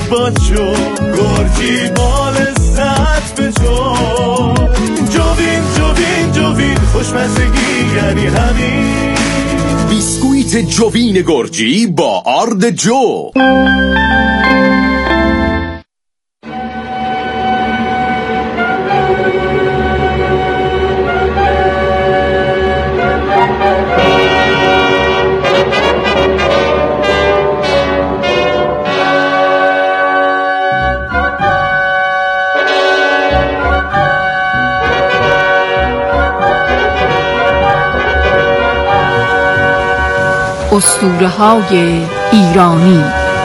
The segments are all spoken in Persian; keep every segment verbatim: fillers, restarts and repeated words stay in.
باچو گرجی مال سطح جو جوین جوین جوین خوشمزگی یعنی همین بیسکویت جوین گرجی با آرد جو. اسطوره‌های ایرانی.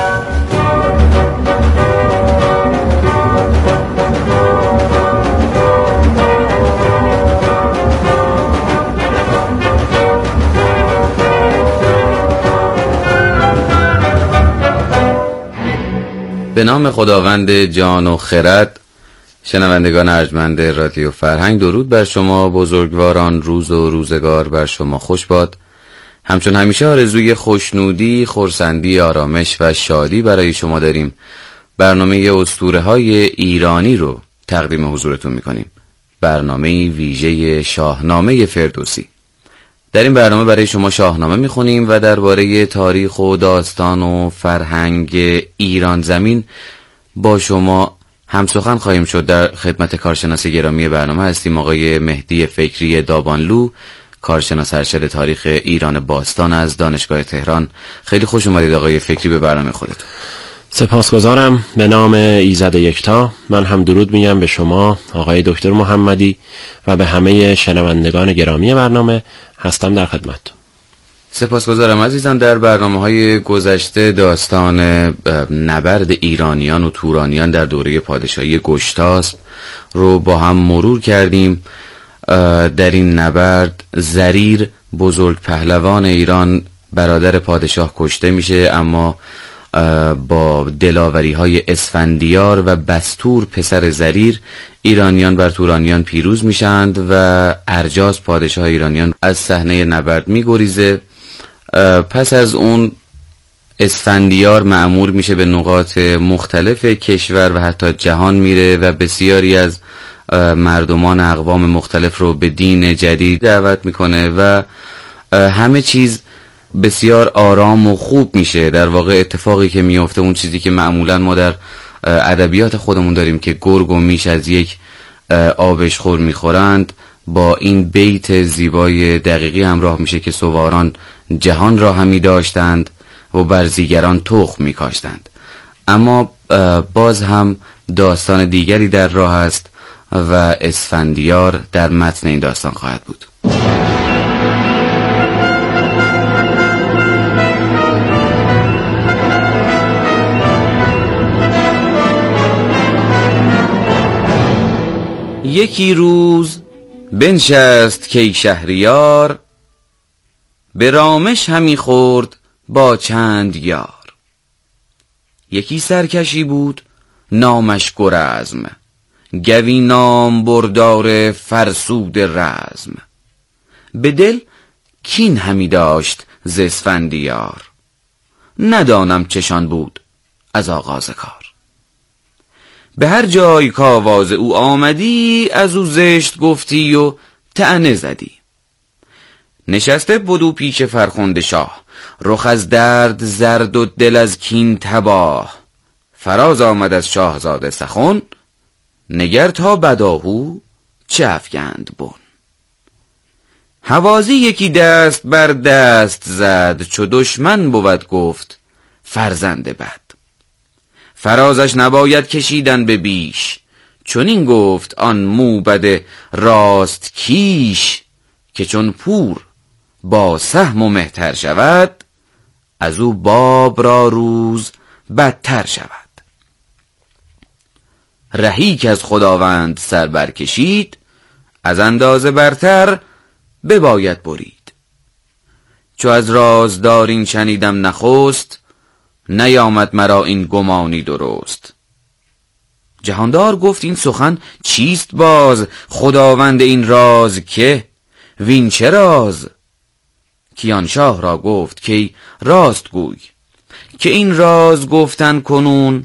به نام خداوند جان و خرد. شنوندگان ارجمند رادیو فرهنگ، درود بر شما بزرگواران. روز و روزگار بر شما خوش باد. همچون همیشه آرزوی خوشنودی، خرسندی، آرامش و شادی برای شما داریم. برنامه اسطوره‌های ایرانی رو تقدیم حضورتون می‌کنیم. برنامه ویژه شاهنامه فردوسی. در این برنامه برای شما شاهنامه می‌خونیم و درباره تاریخ و داستان و فرهنگ ایران زمین با شما همسخن خواهیم شد. در خدمت کارشناس گرامی برنامه هستیم آقای مهدی فکری دابانلو، کارشناس ارشد تاریخ ایران باستان از دانشگاه تهران. خیلی خوش اومدید آقای فکری به برنامه خودتون. سپاسگزارم. به نام ایزد یکتا من هم درود میگم به شما آقای دکتر محمدی و به همه شنوندگان گرامی برنامه. هستم در خدمتتون. سپاسگزارم عزیزان. در برنامه‌های گذشته داستان نبرد ایرانیان و تورانیان در دوره پادشاهی گشتاسپ رو با هم مرور کردیم. در این نبرد زریر بزرگ پهلوان ایران برادر پادشاه کشته میشه، اما با دلاوری های اسفندیار و بستور پسر زریر ایرانیان بر تورانیان پیروز میشند و ارجاس پادشاه ایرانیان از صحنه نبرد میگریزه. پس از اون اسفندیار مأمور میشه به نقاط مختلف کشور و حتی جهان میره و بسیاری از مردمان اقوام مختلف رو به دین جدید دعوت میکنه و همه چیز بسیار آرام و خوب میشه. در واقع اتفاقی که میفته اون چیزی که معمولا ما در ادبیات خودمون داریم که گرگ و میش از یک آبشخور میخورند، با این بیت زیبای دقیقی همراه میشه که سواران جهان را همی داشتند و برزیگران تخم میکاشتند. اما باز هم داستان دیگری در راه است و اسفندیار در متن این داستان خواهد بود. یکی روز بنشست کی شهریار، به رامش همی خورد با چند یار. یکی سرکشی بود نامش گرزم، گوی نام بردار فرسود رزم. به دل کین همی داشت ز اسفندیار، ندانم چشان بود از آغاز کار. به هر جای کاواز او آمدی، از او زشت گفتی و طعنه زدی. نشسته بدو پیش فرخنده شاه، رخ از درد زرد و دل از کین تباه. فراز آمد از شاهزاده سخن، نگر تا بداهو چه افگند بن. هوازی یکی دست بر دست زد، چو دشمن بود گفت فرزند بد. فرازش نباید کشیدن به بیش، چون این گفت آن موبد راست کیش. که چون پور با سهم و مهتر شود، از او باب را روز بدتر شود. رهی که از خداوند سر برکشید، از اندازه برتر بباید برید. چو از رازدار این شنیدم نخست، نیامد مرا این گمانی درست. جهاندار گفت این سخن چیست باز، خداوند این راز که وین چه راز. کیان شاه را گفت که راست گوی، که این راز گفتن کنون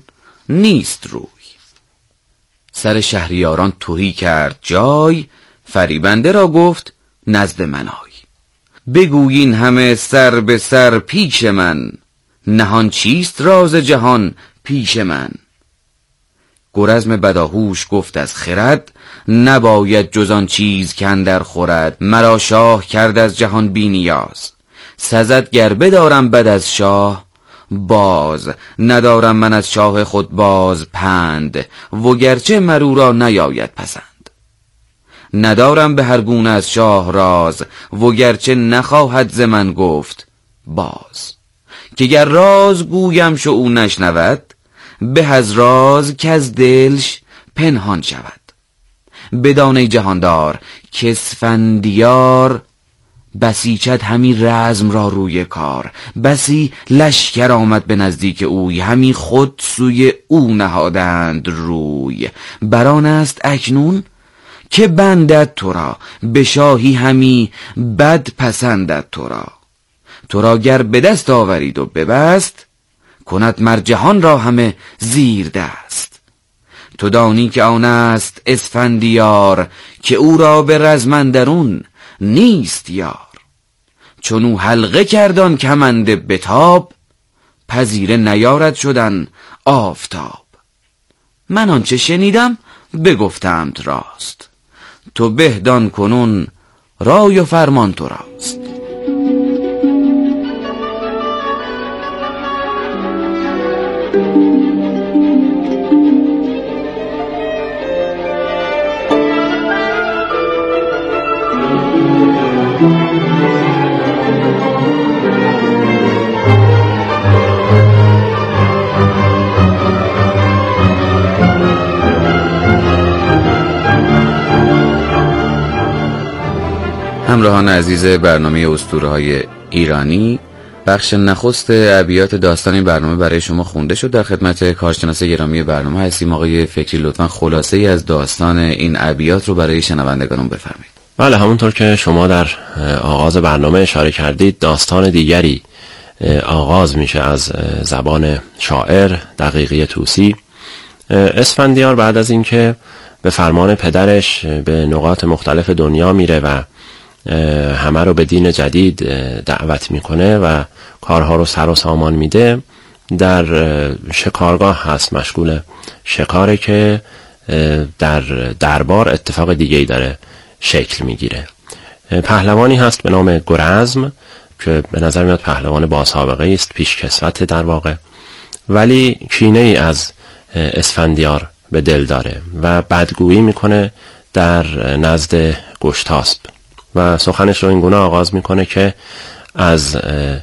نیست روی. سر شهریاران تهی کرد جای، فریبنده را گفت نزد من آی. بگویین همه سر به سر پیش من، نهان چیست راز جهان پیش من. گرزم بداهوش گفت از خرد، نباید جز آن چیز که اندر خورد. مرا شاه کرد از جهان بی نیاز، سزد گر بدارم بد از شاه باز. ندارم من از شاه خود باز پند، وگرچه مرو را نیاید پسند. ندارم به هر گونه از شاه راز، وگرچه نخواهد ز من گفت باز. که گر راز گویم شو او نشنود، به از راز که از دلش پنهان شود. بدان جهاندار که اسفندیار، بسیچد همی رزم را روی کار. بسی لشکر آمد به نزدیک اوی، همی خود سوی او نهادند روی. بران است اکنون که بندد تو را، به شاهی همی بد پسندد تو را. تو را گر به دست آورید و ببست، کند مر جهان را همه زیر دست. تو دانی که آن است اسفندیار، که او را به رزم اندرون نیست یار. چون او حلقه کردان کمند بتاب، پذیره نیارد شدن آفتاب. من آنچه شنیدم بگفتمت راست، تو بهدان کنون رای و فرمان تو راست. همراهان عزیز برنامه اسطوره‌های ایرانی، بخش نخست ابیات داستان این برنامه برای شما خونده شد. در خدمت کارشناس گرامی برنامه هستیم آقای فکری. لطفاً خلاصه ای از داستان این ابیات رو برای شنوندگانم بفرمایید. بله، همونطور که شما در آغاز برنامه اشاره کردید، داستان دیگری آغاز میشه از زبان شاعر دقیقی طوسی. اسفندیار بعد از اینکه به فرمان پدرش به نقاط مختلف دنیا میره و همه رو به دین جدید دعوت میکنه و کارها رو سر و سامان میده، در شکارگاه هست، مشغول شکاره که در دربار اتفاق دیگه‌ای داره شکل میگیره. پهلوانی هست به نام گرزم که به نظر میاد پهلوان با سابقه است، پیش کسوت در واقع، ولی کینه ای از اسفندیار به دل داره و بدگویی میکنه در نزد گشتاسپ و سخنش رو اینگونه آغاز میکنه که از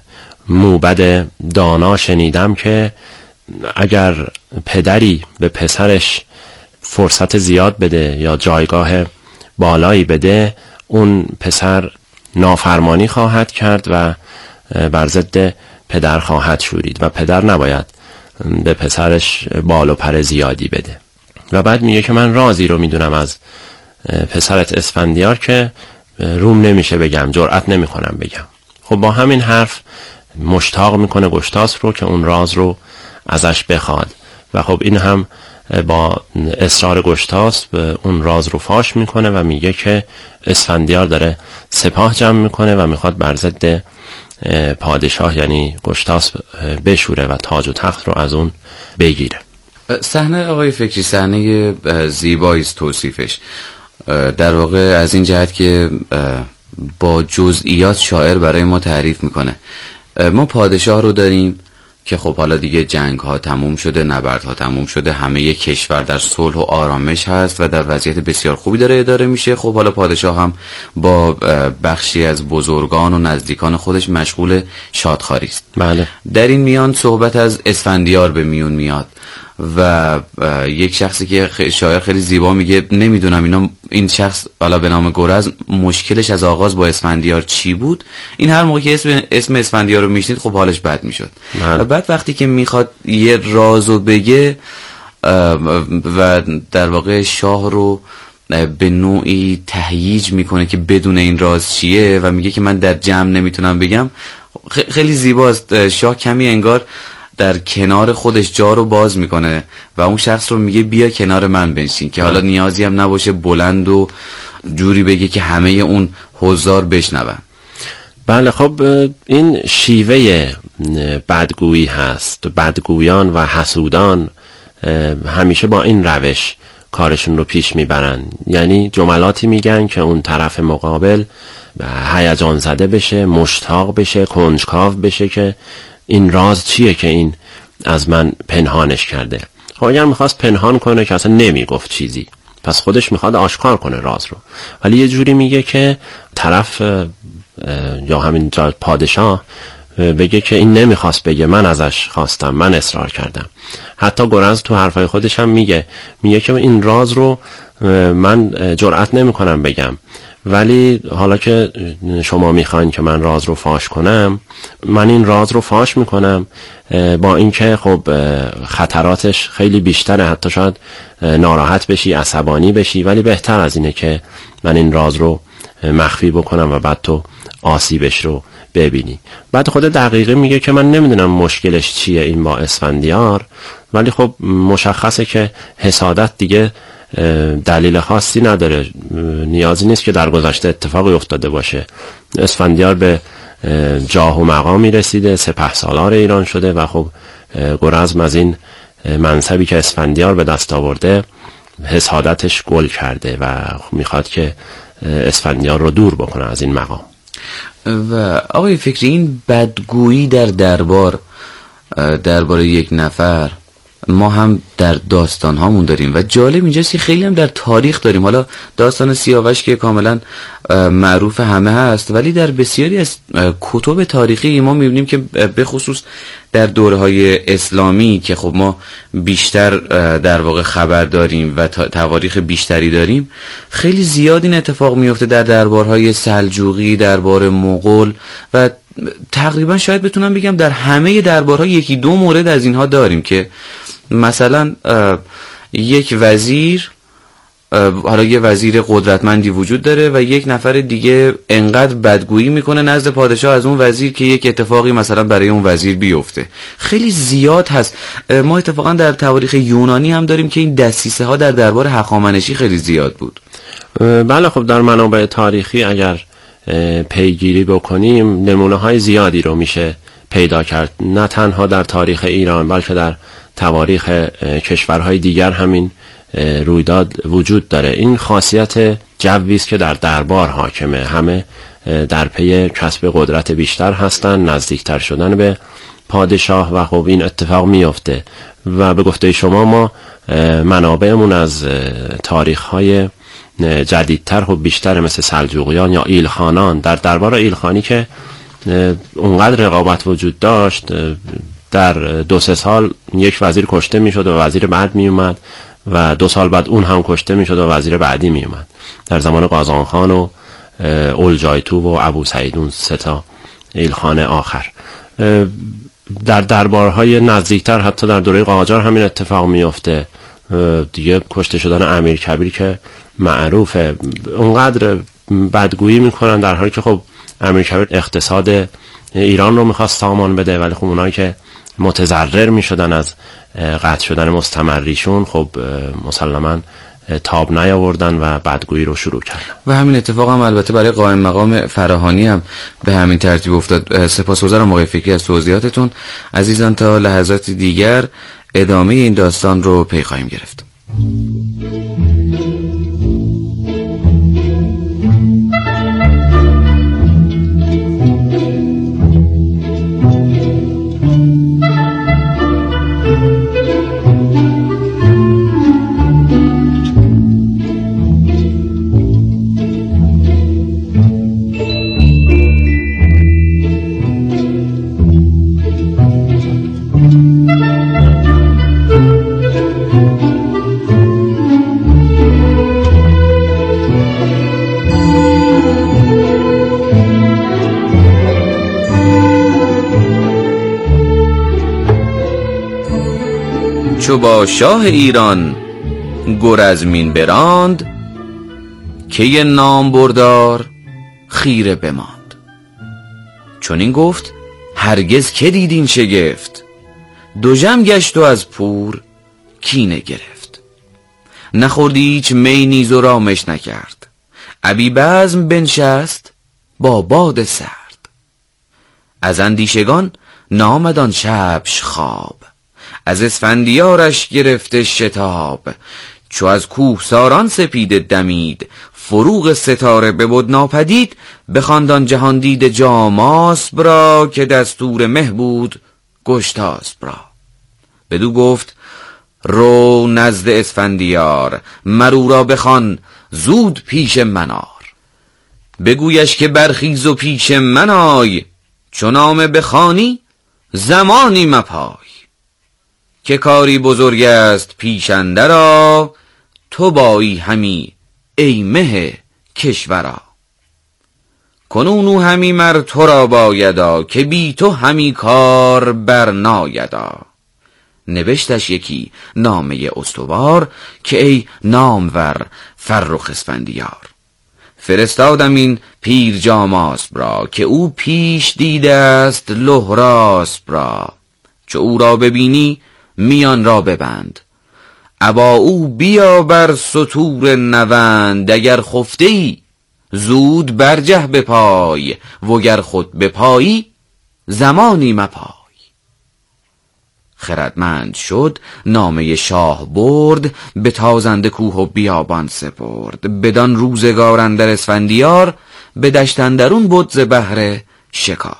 موبد دانا شنیدم که اگر پدری به پسرش فرصت زیاد بده یا جایگاه بالایی بده، اون پسر نافرمانی خواهد کرد و بر ضد پدر خواهد شورید و پدر نباید به پسرش بال و پر زیادی بده. و بعد میگه که من رازی رو میدونم از پسرت اسفندیار که روم نمیشه بگم، جرأت نمی کنم بگم. خب با همین حرف مشتاق میکنه گشتاسپ رو که اون راز رو ازش بخواد و خب این هم با اصرار گشتاسپ اون راز رو فاش میکنه و میگه که اسفندیار داره سپاه جمع میکنه و میخواد بر ضد پادشاه یعنی گشتاسپ بشوره و تاج و تخت رو از اون بگیره. صحنه آقای فکری صحنه زیبایی است توصیفش، در واقع از این جهت که با جزئیات شاعر برای ما تعریف میکنه. ما پادشاه رو داریم که خب حالا دیگه جنگ ها تموم شده، نبرد ها تموم شده، همه کشور در صلح و آرامش هست و در وضعیت بسیار خوبی داره اداره میشه. خب حالا پادشاه هم با بخشی از بزرگان و نزدیکان خودش مشغول شادخواری است. بله. در این میان صحبت از اسفندیار به میون میاد و یک شخصی که شاعر خیلی زیبا میگه نمیدونم اینا این شخص حالا به نام گرزم مشکلش از آغاز با اسفندیار چی بود. این هر موقع که اسم اسم اسفندیار رو میشنید خب حالش بد میشد و بعد وقتی که میخواد یه رازو بگه و در واقع شاه رو به نوعی تهییج میکنه که بدون این راز چیه و میگه که من در جمع نمیتونم بگم، خیلی زیباست. شاه کمی انگار در کنار خودش جا رو باز میکنه و اون شخص رو میگه بیا کنار من بنشین، که حالا نیازی هم نباشه بلند و جوری بگه که همه اون حضار بشنون. بله خب این شیوه بدگویی هست. بدگویان و حسودان همیشه با این روش کارشون رو پیش میبرن، یعنی جملاتی میگن که اون طرف مقابل هیجان زده بشه، مشتاق بشه، کنجکاو بشه که این راز چیه که این از من پنهانش کرده. خب اگر میخواست پنهان کنه که اصلا نمیگفت چیزی، پس خودش میخواد آشکار کنه راز رو، ولی یه جوری میگه که طرف یا همین پادشاه بگه که این نمیخواست بگه، من ازش خواستم، من اصرار کردم. حتی گرز تو حرفای خودش هم میگه میگه که این راز رو من جرئت نمیکنم بگم، ولی حالا که شما میخواین که من راز رو فاش کنم، من این راز رو فاش میکنم، با اینکه خب خطراتش خیلی بیشتره، حتی شاید ناراحت بشی، عصبانی بشی، ولی بهتر از اینه که من این راز رو مخفی بکنم و بعد تو آسیبش رو ببینی. بعد خود دقیقه میگه که من نمیدونم مشکلش چیه این با اسفندیار، ولی خب مشخصه که حسادت دیگه دلیل خاصی نداره، نیازی نیست که در گذشته اتفاقی افتاده باشه. اسفندیار به جاه و مقامی رسیده، سپهسالار ایران شده و خب گرزم از این منصبی که اسفندیار به دست آورده حسادتش گل کرده و میخواد که اسفندیار رو دور بکنه از این مقام. و آقای فکری، این بدگویی در دربار درباره یک نفر ما هم در داستان هامون داریم و جالب اینجاست که خیلی هم در تاریخ داریم. حالا داستان سیاوش که کاملا معروف همه هست، ولی در بسیاری از کتب تاریخی ما میبینیم که به خصوص در دوره های اسلامی که خب ما بیشتر در واقع خبر داریم و تواریخ بیشتری داریم، خیلی زیاد این اتفاق میفته در دربارهای سلجوقی، دربار مغول و تقریبا شاید بتونم بگم در همه دربارها یکی دو مورد از اینها داریم که مثلا یک وزیر، حالا یه وزیر قدرتمندی وجود داره و یک نفر دیگه انقدر بدگویی میکنه نزد پادشاه از اون وزیر که یک اتفاقی مثلا برای اون وزیر بیفته. خیلی زیاد هست. ما اتفاقا در تواریخ یونانی هم داریم که این دسیسه ها در دربار هخامنشی خیلی زیاد بود. بله خب در منابع تاریخی اگر پیگیری بکنیم نمونه های زیادی رو میشه پیدا کرد، نه تنها در تاریخ ایران بلکه در تواریخ کشورهای دیگر همین رویداد وجود داره. این خاصیت جوی است که در دربار حاکمه، همه در پی کسب قدرت بیشتر هستن، نزدیکتر شدن به پادشاه و خب این اتفاق میفته. و به گفته شما ما منابعمون از تاریخ‌های جدیدتر خب بیشتره، مثل سلجوقیان یا ایلخانان. در دربار ایلخانی که اونقدر رقابت وجود داشت، در دو سه سال یک وزیر کشته میشد و وزیر بعد می اومد و دو سال بعد اون هم کشته میشد و وزیر بعدی می اومد. در زمان قازان خان و اولجایتو و ابو سعید، اون سه تا ایلخان آخر. در دربارهای نزدیکتر حتی در دوره قاجار همین اتفاق میفته دیگه، کشته شدن امیر کبیر که معروفه. اونقدر بدگویی میکنن در حالی که خب امیر کبیر اقتصاد ایران رو میخواست سامان بده، ولی خب اونایی که متضرر میشدن از قطع شدن مستمریشون خب مسلماً تاب نیاوردن و بدگویی رو شروع کردن. و همین اتفاق هم البته برای قائم مقام فراهانی هم به همین ترتیب افتاد. سپاسگزارم آقای فکری از توضیحاتتون. عزیزان تا لحظات دیگر ادامه این داستان رو پی خواهیم گرفت. چو با شاه ایران گرزمین براند، که نام بردار خیره بماند. چون این گفت هرگز که دیدین شگفت، دوژم گشت و از پور کینه گرفت. نخوردی هیچ می نیز و رامش نکرد. ابی بزم بنشست با باد سرد. از اندیشگان نامد آن شبش خواب. از اسفندیارش گرفته شتاب. چو از کوهساران سپیده دمید. فروغ ستاره ببد ناپدید. بخواند جهاندید جاماسب را که دستور مه بود گشتاسب را. بدو گفت رو نزد اسفندیار. مرو را بخوان زود پیش منار. بگویش که برخیز و پیش من آی. چو نامه بخوانی زمانی مپای. که کاری بزرگ است پیش اندرا. تو بایی همی ای مه کشورا. کنون او همی مر تو را بایدا. که بی تو همی کار برنایدا. نوشتش یکی نامه استوار. که ای نامور فرخ اسفندیار. فرستادم این پیر جاماسب را. که او پیش دیده است لهراسب را. چو او را ببینی میان را ببند. ابا او بیا بر ستور نوند. اگر خفته ای زود برجه به پای. وگر خود به پایی زمانی مپای. خردمند شد نامه شاه برد. به تازنده کوه و بیابان سپرد. بدان روزگار اندر اسفندیار. به دشت اندرون بد ز بهر شکار.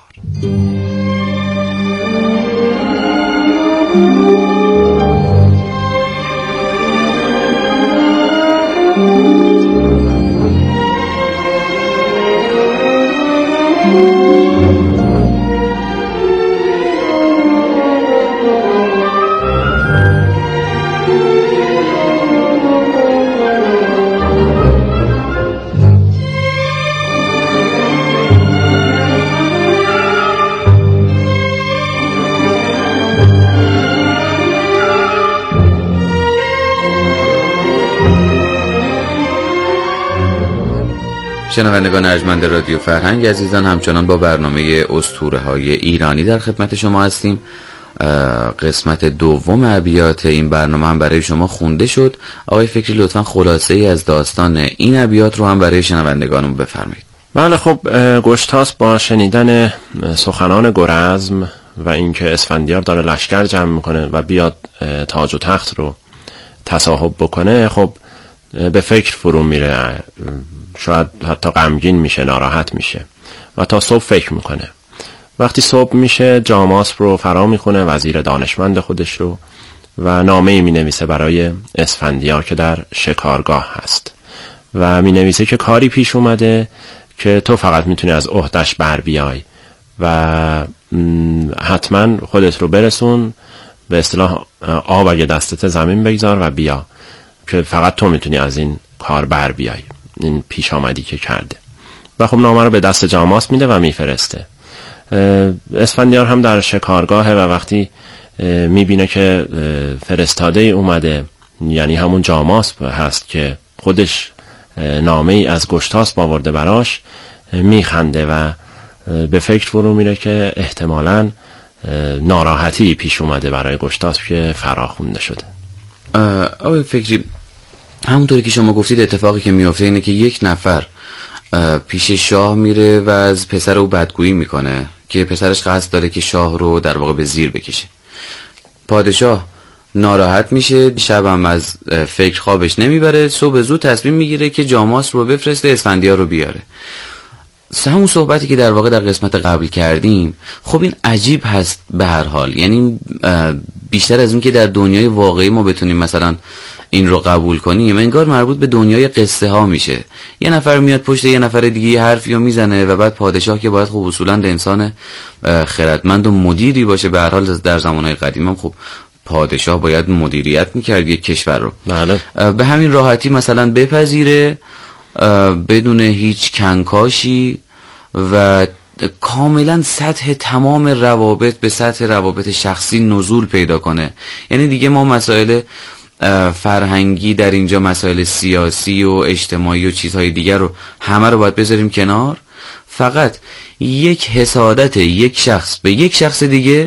شنوندگان ارجمند رادیو فرهنگ عزیزان، همچنان با برنامه اسطوره‌های ایرانی در خدمت شما هستیم. قسمت دوم ابیات این برنامه هم برای شما خونده شد. آقای فکری لطفاً خلاصه ای از داستان این ابیات رو هم برای شنوندگانمون بفرمایید. بله خب، گشتاسب با شنیدن سخنان گرزم و اینکه اسفندیار داره لشکر جمع میکنه و بیاد تاج و تخت رو تصاحب بکنه، خب به فکر فرو میره، شاید حتی غمگین میشه، ناراحت میشه و تا صبح فکر میکنه. وقتی صبح میشه جاماسب رو فرا میکنه، وزیر دانشمند خودش رو، و نامه‌ای مینویسه برای اسفندیار که در شکارگاه هست و مینویسه که کاری پیش اومده که تو فقط میتونی از عهدش بر بیای و حتما خودت رو برسون، به اصطلاح آب اگه دستت زمین بگذار و بیا، که فقط تو میتونی از این کار بر بیای، این پیش آمدی که کرده. و خب نامه رو به دست جاماسب میده و میفرسته. اسفندیار هم در شکارگاهه و وقتی میبینه که فرستاده اومده، یعنی همون جاماسب هست که خودش نامه ای از گشتاسب آورده براش، میخنده و به فکر فرو میره که احتمالاً ناراحتی پیش اومده برای گشتاسب که فراخونده شده. آقای فکری، همونطوری که شما گفتید اتفاقی که میفته اینه که یک نفر پیش شاه میره و از پسر او بدگویی میکنه که پسرش قصد داره که شاه رو در واقع به زیر بکشه. پادشاه ناراحت میشه، شبم از فکر خوابش نمیبره، صبح زود تصمیم میگیره که جاماسب رو بفرسته اسفندیار رو بیاره. همون صحبتی که در واقع در قسمت قبل کردیم، خب این عجیب هست به هر حال، یعنی بیشتر از این که در دنیای واقعی ما بتونیم مثلا این رو قبول کنیم، انگار مربوط به دنیای قصه ها میشه. یه نفر میاد پشت یه نفر دیگه یه حرفی رو میزنه و بعد پادشاه که باید خب اصولاً انسان خردمند و مدیری باشه، به هر حال در زمانهای قدیم هم خب پادشاه باید مدیریت میکرد یک کشور رو. بله. به همین راحتی مثلا بپذیره بدون هیچ کنکاشی و کاملا سطح تمام روابط به سطح روابط شخصی نزول پیدا کنه. یعنی دیگه ما مسائل فرهنگی در اینجا، مسائل سیاسی و اجتماعی و چیزهای دیگر رو همه رو باید بذاریم کنار. فقط یک حسادت یک شخص به یک شخص دیگه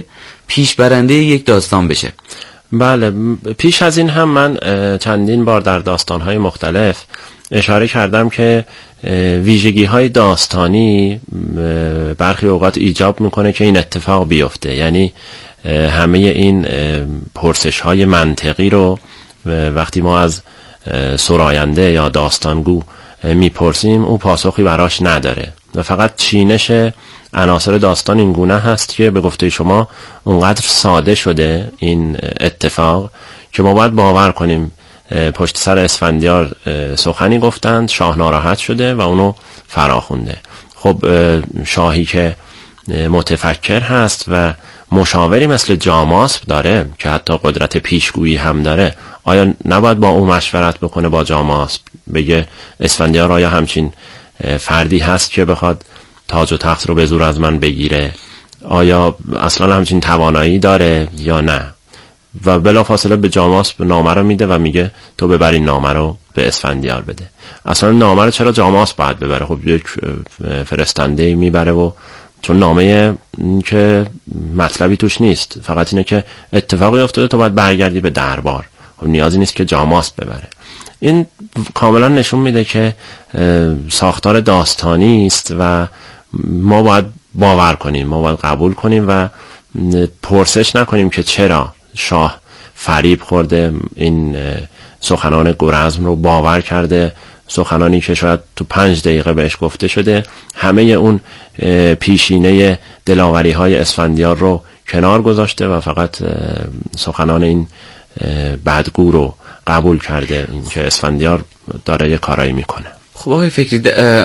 پیش برنده یک داستان بشه. بله، پیش از این هم من چندین بار در داستان‌های مختلف اشاره کردم که ویژگی‌های داستانی برخی اوقات ایجاب میکنه که این اتفاق بیفته. یعنی همه این پرسش‌های منطقی رو وقتی ما از سراینده یا داستانگو میپرسیم او پاسخی براش نداره و فقط چینش عناصر داستان این گونه هست که به گفته شما اونقدر ساده شده این اتفاق که ما باید باور کنیم پشت سر اسفندیار سخنی گفتند، شاه ناراحت شده و اونو فراخونده. خب شاهی که متفکر هست و مشاوری مثل جاماسب داره که حتی قدرت پیشگویی هم داره، آیا نباید با اون مشورت بکنه با جاماسب، بگه اسفندیار آیا همچین فردی هست که بخواد تاج و تخت رو به زور از من بگیره؟ آیا اصلا همچین توانایی داره یا نه؟ و بلافاصله به جاماسب نامه رو میده و میگه تو ببر این نامه رو به اسفندیار بده. اصلا نامه رو چرا جاماسب باید ببره؟ خب یک فرستنده میبره و چون نامه که مطلبی توش نیست، فقط اینه که اتفاقی افتاده تو باید برگردی به دربار، خب نیازی نیست که جاماسب ببره. این کاملا نشون میده که ساختار داستانی است و ما باید باور کنیم، ما باید قبول کنیم و پرسش نکنیم که چرا شاه فریب خورده، این سخنان گرزم رو باور کرده، سخنانی که شاید تو پنج دقیقه بهش گفته شده، همه اون پیشینه دلاوری های اسفندیار رو کنار گذاشته و فقط سخنان این بدگو رو قبول کرده، این که اسفندیار داره یه کارایی میکنه. خب آقای فکری،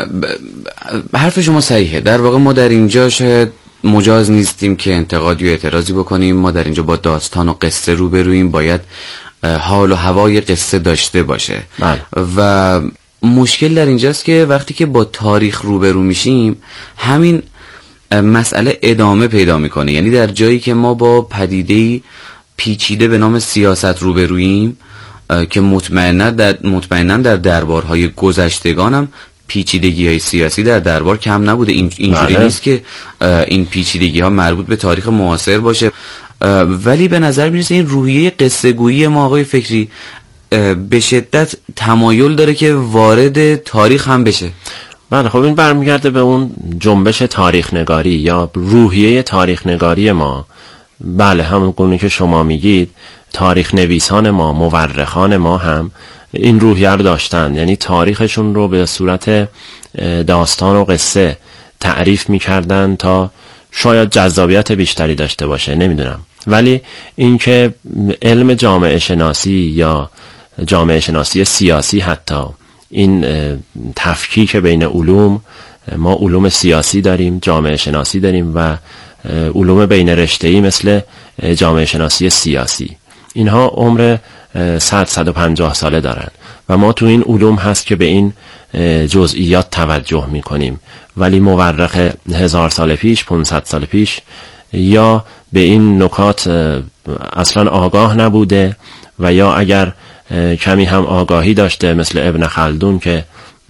حرف شما صحیحه. در واقع ما در اینجا شاید مجاز نیستیم که انتقادی و اعتراضی بکنیم. ما در اینجا با داستان و قصه روبرویم، باید حال و هوای قصه داشته باشه. بله. و مشکل در اینجاست که وقتی که با تاریخ روبرو میشیم همین مسئله ادامه پیدا میکنه. یعنی در جایی که ما با پدیده‌ای پیچیده به نام سیاست روبرویم که مطمئنا در مطمئنا در دربارهای گذشتگان هم پیچیدگی های سیاسی در دربار کم نبوده. این اینجوری نیست که این پیچیدگی ها مربوط به تاریخ معاصر باشه، ولی به نظر میرسه این روحیه قصه گویی ما آقای فکری به شدت تمایل داره که وارد تاریخ هم بشه. بله، خب این برمیگرده به اون جنبش تاریخ نگاری یا روحیه تاریخ نگاری ما. بله، همون گونه که شما میگید تاریخ نویسان ما، مورخان ما هم این روحیه رو داشتن، یعنی تاریخشون رو به صورت داستان و قصه تعریف میکردن تا شاید جذابیت بیشتری داشته باشه، نمیدونم. ولی اینکه علم جامعه شناسی یا جامعه شناسی سیاسی، حتی این تفکیک بین علوم، ما علوم سیاسی داریم، جامعه شناسی داریم و علوم بین رشته‌ای مثل جامعه شناسی سیاسی، اینها عمر صد صد و پنجاه ساله دارن و ما تو این علوم هست که به این جزئیات توجه میکنیم، ولی مورخ هزار سال پیش، پانصد سال پیش یا به این نکات اصلا آگاه نبوده و یا اگر کمی هم آگاهی داشته مثل ابن خلدون که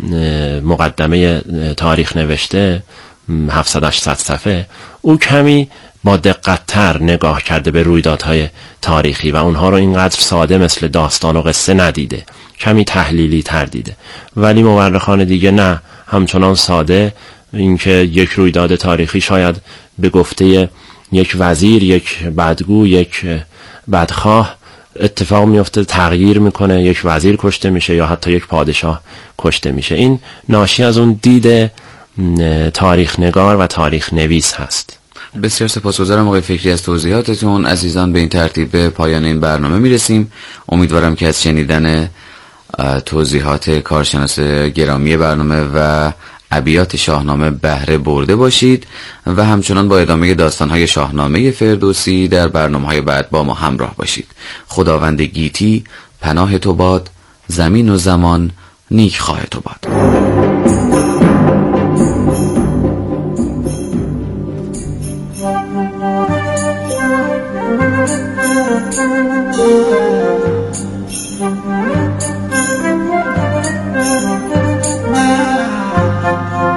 مقدمه تاریخ نوشته هفتصد هشتصد صفحه، او کمی با دقت‌تر نگاه کرده به رویدادهای تاریخی و اونها رو اینقدر ساده مثل داستان و قصه ندیده، کمی تحلیلی تر دیده. ولی مورخان دیگه نه، همچنان ساده، اینکه یک رویداد تاریخی شاید به گفته یک وزیر، یک بدگو، یک بدخواه اتفاق میفته، تغییر میکنه، یک وزیر کشته میشه یا حتی یک پادشاه کشته میشه. این ناشی از اون دید تاریخ نگار و تاریخ نویس هست. بسیار سپاسگزارم آقای فکری از توضیحاتتون. عزیزان، به این ترتیب به پایان این برنامه میرسیم. امیدوارم که از شنیدن توضیحات کارشناس گرامی برنامه و ابیات شاهنامه بهره برده باشید و همچنان با ادامه داستان‌های شاهنامه فردوسی در برنامه‌های بعد با ما همراه باشید. خداوند گیتی پناه تو باد، زمین و زمان نیک خواه تو باد.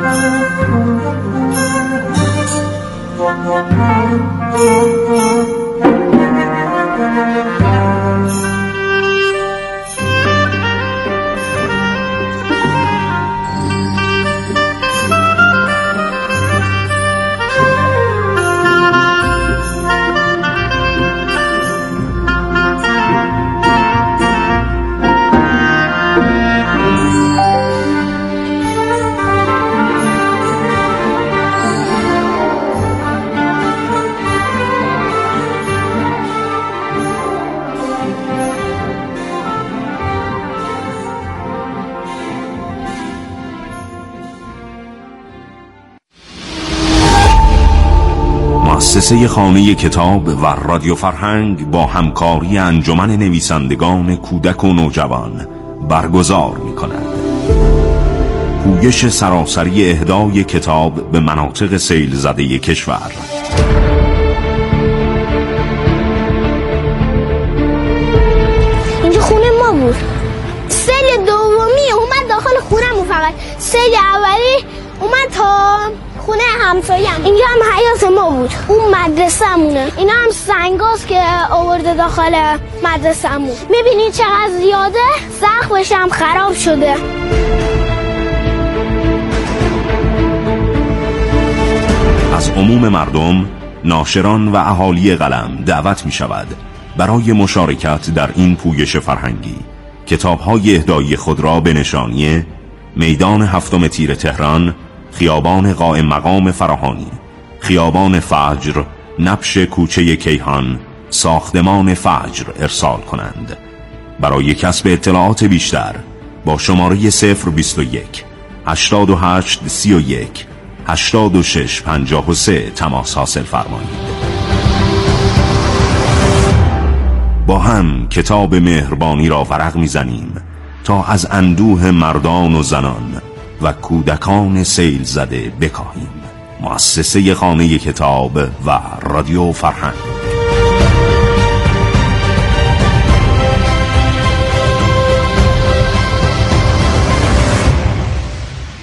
Thank you. مؤسسه خانه کتاب و رادیو فرهنگ با همکاری انجمن نویسندگان کودک و نوجوان برگزار می‌کند. پویش سراسری اهدای کتاب به مناطق سیل زده کشور. اینجا خونه ما بود. سیل دومی اومد داخل خونمون، فقط سیل اولی اومد تا خونه همسایه‌ام. اینجا هم حیاط ما بود. اون مدرسه‌مونه. اینا هم سنگاست که آورده داخل مدرسه‌مون. می‌بینید چقدر زیاده؟ سقفش هم خراب شده. از عموم مردم، ناشران و اهالی قلم دعوت می‌شود برای مشارکت در این پویش فرهنگی کتاب‌های اهدایی خود را به نشانی میدان هفتم تیر تهران، خیابان قائم مقام فراهانی، خیابان فجر، نبش کوچه کیهان، ساختمان فجر ارسال کنند. برای کسب اطلاعات بیشتر با شماره صفر بیست و یک هشتاد و هشت سی و یک هشتاد و شش پنجاه و سه تماس حاصل فرمایید. با هم کتاب مهربانی را ورق میزنیم تا از اندوه مردان و زنان و کودکان سیل زده بکاهیم. مؤسسه خانه کتاب و رادیو فرهنگ.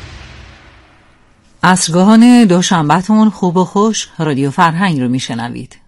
عصرگاهان دوشنبهتون خوب و خوش، رادیو فرهنگ رو میشنوید.